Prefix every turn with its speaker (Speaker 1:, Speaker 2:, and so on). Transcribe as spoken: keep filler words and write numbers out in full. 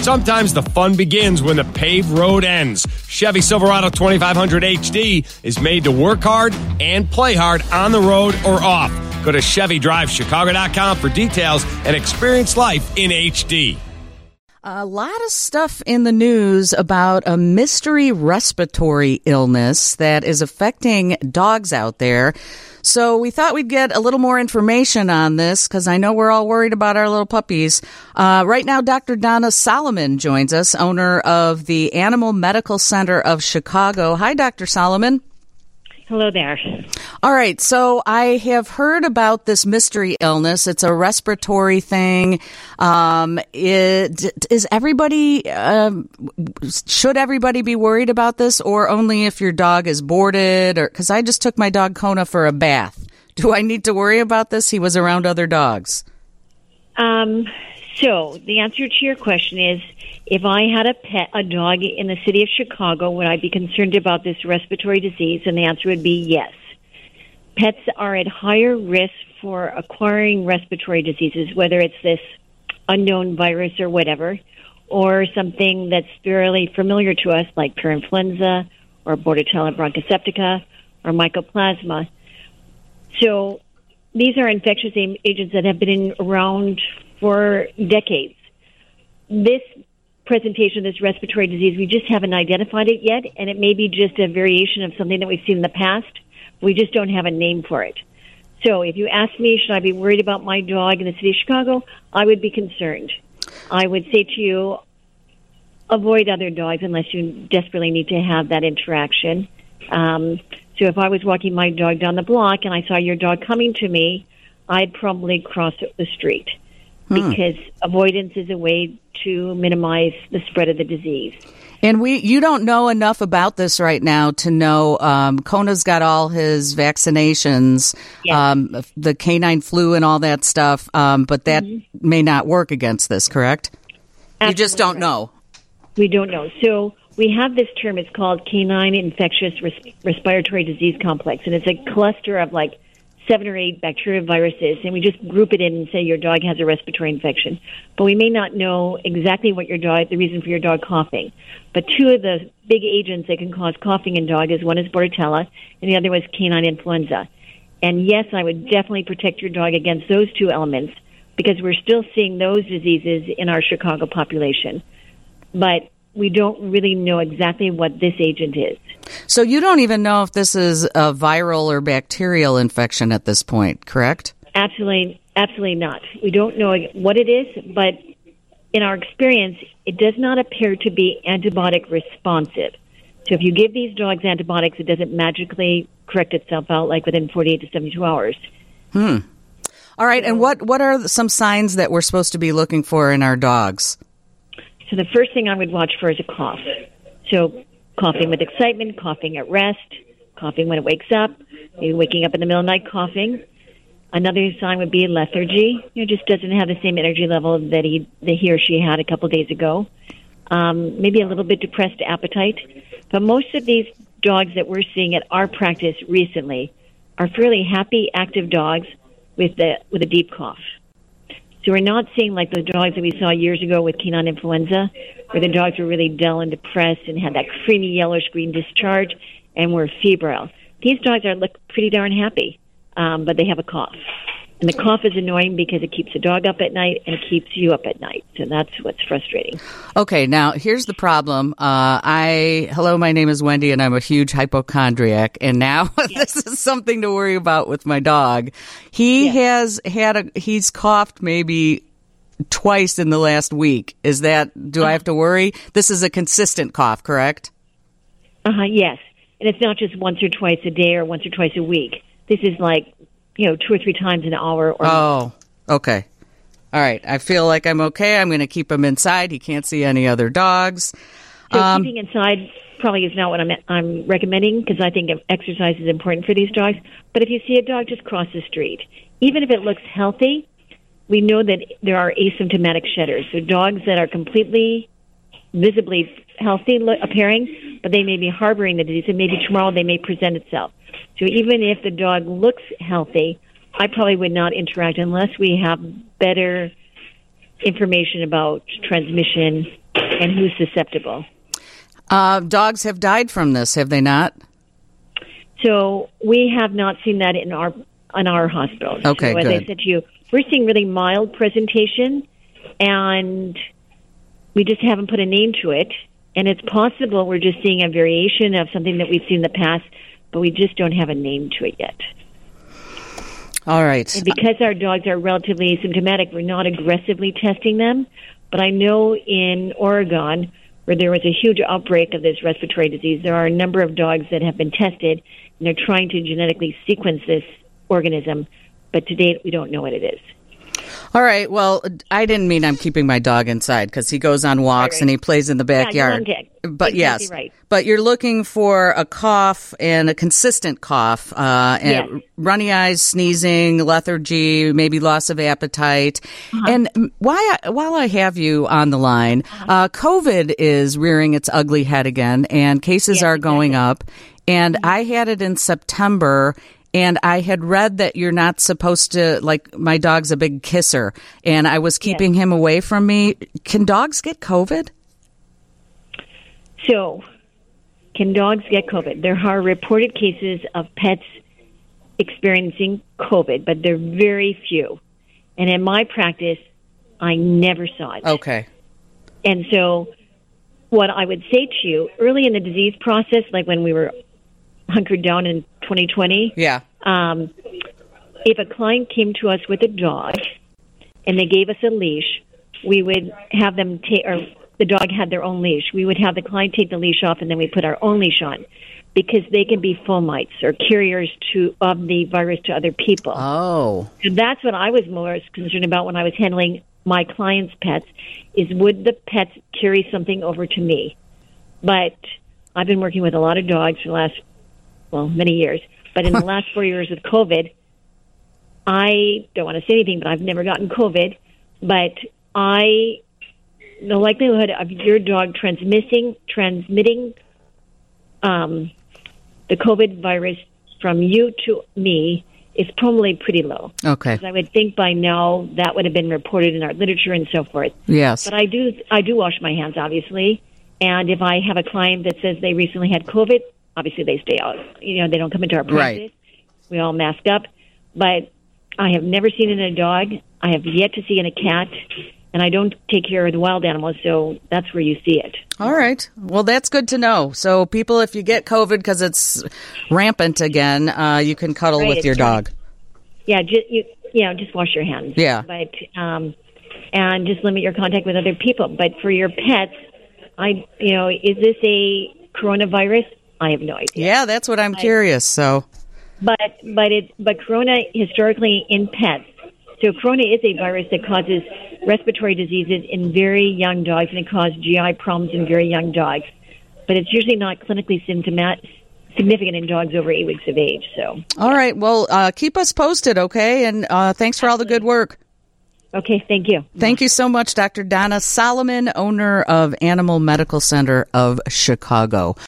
Speaker 1: Sometimes the fun begins when the paved road ends. Chevy Silverado twenty-five hundred H D is made to work hard and play hard on the road or off. Go to Chevy Drive Chicago dot com for details and experience life in H D.
Speaker 2: A lot of stuff in the news about a mystery respiratory illness that is affecting dogs out there. So we thought we'd get a little more information on this because I know we're all worried about our little puppies. Uh, right now, Doctor Donna Solomon joins us, owner of the Animal Medical Center of Chicago. Hi, Doctor Solomon.
Speaker 3: Hello there.
Speaker 2: All right. So I have heard about this mystery illness. It's a respiratory thing. Um, it, is everybody, um, should everybody be worried about this, or only if your dog is boarded? Or, because I just took my dog Kona for a bath. Do I need to worry about this? He was around other dogs.
Speaker 3: Um, so the answer to your question is, if I had a pet, a dog in the city of Chicago, would I be concerned about this respiratory disease? And the answer would be yes. Pets are at higher risk for acquiring respiratory diseases, whether it's this unknown virus or whatever, or something that's fairly familiar to us, like parainfluenza or Bordetella bronchoseptica or mycoplasma. So these are infectious agents that have been in, around for decades. This presentation of this respiratory disease, we just haven't identified it yet, and it may be just a variation of something that we've seen in the past. We just don't have a name for it. So if you ask me, should I be worried about my dog in the city of Chicago, I would be concerned. I would say to you, avoid other dogs unless you desperately need to have that interaction. Um, so if I was walking my dog down the block and I saw your dog coming to me, I'd probably cross the street. Hmm. Because avoidance is a way to minimize the spread of the disease.
Speaker 2: And we, you don't know enough about this right now to know. Um, Kona's got all his vaccinations, yes. um, the canine flu and all that stuff, um, but that mm-hmm. may not work against this, correct? Absolutely. You just don't
Speaker 3: right.
Speaker 2: know.
Speaker 3: We don't know. So we have this term. It's called canine infectious res- respiratory disease complex, and it's a cluster of like seven or eight bacterial viruses, and we just group it in and say your dog has a respiratory infection. But we may not know exactly what your dog, the reason for your dog coughing. But two of the big agents that can cause coughing in dog is one is Bordetella, and the other was canine influenza. And yes, I would definitely protect your dog against those two elements because we're still seeing those diseases in our Chicago population. But we don't really know exactly what this agent is.
Speaker 2: So you don't even know if this is a viral or bacterial infection at this point, correct?
Speaker 3: Absolutely, absolutely not. We don't know what it is, but in our experience, it does not appear to be antibiotic responsive. So if you give these dogs antibiotics, it doesn't magically correct itself out like within forty-eight to seventy-two hours.
Speaker 2: Hmm. All right, and what, what are some signs that we're supposed to be looking for in our dogs?
Speaker 3: So the first thing I would watch for is a cough. So coughing with excitement, coughing at rest, coughing when it wakes up, maybe waking up in the middle of the night coughing. Another sign would be lethargy. You know, just doesn't have the same energy level that he that he or she had a couple days ago. Um, maybe a little bit depressed appetite. But most of these dogs that we're seeing at our practice recently are fairly happy, active dogs with the with a deep cough. So we're not seeing like the dogs that we saw years ago with canine influenza, where the dogs were really dull and depressed and had that creamy yellowish-green discharge and were febrile. These dogs are look pretty darn happy, um, but they have a cough. And the cough is annoying because it keeps the dog up at night and it keeps you up at night. So that's what's frustrating.
Speaker 2: Okay, now here's the problem. Uh, I hello, my name is Wendy, and I'm a huge hypochondriac. And now yes. This is something to worry about with my dog. He yes. has had a he's coughed maybe twice in the last week. Is that do uh-huh. I have to worry? This is a consistent cough, correct?
Speaker 3: Uh huh. Yes, and it's not just once or twice a day or once or twice a week. This is like, you know, two or three times an hour. Or
Speaker 2: oh, okay. All right. I feel like I'm okay. I'm going to keep him inside. He can't see any other dogs.
Speaker 3: So
Speaker 2: um,
Speaker 3: keeping inside probably is not what I'm I'm recommending because I think exercise is important for these dogs. But if you see a dog, just cross the street. Even if it looks healthy, we know that there are asymptomatic shedders. So dogs that are completely visibly healthy look, appearing, but they may be harboring the disease, and maybe tomorrow they may present itself. So even if the dog looks healthy, I probably would not interact unless we have better information about transmission and who's susceptible.
Speaker 2: Uh, dogs have died from this, have they not?
Speaker 3: So we have not seen that in our in our hospitals.
Speaker 2: Okay,
Speaker 3: so as
Speaker 2: good.
Speaker 3: I said to you, we're seeing really mild presentation, and we just haven't put a name to it. And it's possible we're just seeing a variation of something that we've seen in the past, but we just don't have a name to it yet.
Speaker 2: All right.
Speaker 3: And because our dogs are relatively asymptomatic, we're not aggressively testing them. But I know in Oregon, where there was a huge outbreak of this respiratory disease, there are a number of dogs that have been tested, and they're trying to genetically sequence this organism. But to date, we don't know what it is.
Speaker 2: All right. Well, I didn't mean I'm keeping my dog inside because he goes on walks
Speaker 3: right, right.
Speaker 2: and he plays in the backyard.
Speaker 3: Yeah,
Speaker 2: but
Speaker 3: exactly
Speaker 2: yes,
Speaker 3: right.
Speaker 2: But you're looking for a cough and a consistent cough, uh, and
Speaker 3: Yes.
Speaker 2: runny eyes, sneezing, lethargy, maybe loss of appetite. Uh-huh. And why, while I have you on the line, uh, COVID is rearing its ugly head again, and cases
Speaker 3: Yes,
Speaker 2: are
Speaker 3: exactly.
Speaker 2: going up. And mm-hmm. I had it in September. And I had read that you're not supposed to, like, my dog's a big kisser, and I was keeping
Speaker 3: Yes.
Speaker 2: him away from me. Can dogs get COVID?
Speaker 3: So, can dogs get COVID? There are reported cases of pets experiencing COVID, but they're very few. And in my practice, I never saw it.
Speaker 2: Okay.
Speaker 3: And so, what I would say to you, early in the disease process, like when we were hunkered down in twenty twenty,
Speaker 2: Yeah.
Speaker 3: um, if a client came to us with a dog and they gave us a leash, we would have them take, or the dog had their own leash. We would have the client take the leash off, and then we put our own leash on, because they can be fomites or carriers to of the virus to other people.
Speaker 2: Oh.
Speaker 3: So that's what I was most concerned about when I was handling my clients' pets, is would the pets carry something over to me? But I've been working with a lot of dogs for the last, well, many years. But in the last four years with COVID, I don't want to say anything, but I've never gotten COVID. But I, the likelihood of your dog transmitting, transmitting um, the COVID virus from you to me is probably pretty low.
Speaker 2: Okay.
Speaker 3: Because I would think by now that would have been reported in our literature and so forth.
Speaker 2: Yes.
Speaker 3: But I do, I do wash my hands, obviously. And if I have a client that says they recently had COVID, obviously they stay out. You know, they don't come into our practice.
Speaker 2: Right.
Speaker 3: We all mask up. But I have never seen it in a dog. I have yet to see it in a cat. And I don't take care of the wild animals, so that's where you see it.
Speaker 2: All right. Well, that's good to know. So, people, if you get COVID because it's rampant again, uh, you can cuddle
Speaker 3: Right,
Speaker 2: with your
Speaker 3: it's
Speaker 2: dog.
Speaker 3: Yeah, just you, you know, just wash your hands.
Speaker 2: Yeah.
Speaker 3: But um, and just limit your contact with other people. But for your pets, I, you know, is this a coronavirus? I have no idea.
Speaker 2: Yeah, that's what I'm
Speaker 3: But-
Speaker 2: curious. So,
Speaker 3: But but it but corona historically in pets. So corona is a virus that causes respiratory diseases in very young dogs, and it causes G I problems in very young dogs. But it's usually not clinically symptomatic, significant in dogs over eight weeks of age. So,
Speaker 2: all right. Well, uh, keep us posted, okay? And uh, thanks for all the good work.
Speaker 3: okay, thank you.
Speaker 2: Thank you so much, Doctor Donna Solomon, owner of Animal Medical Center of Chicago.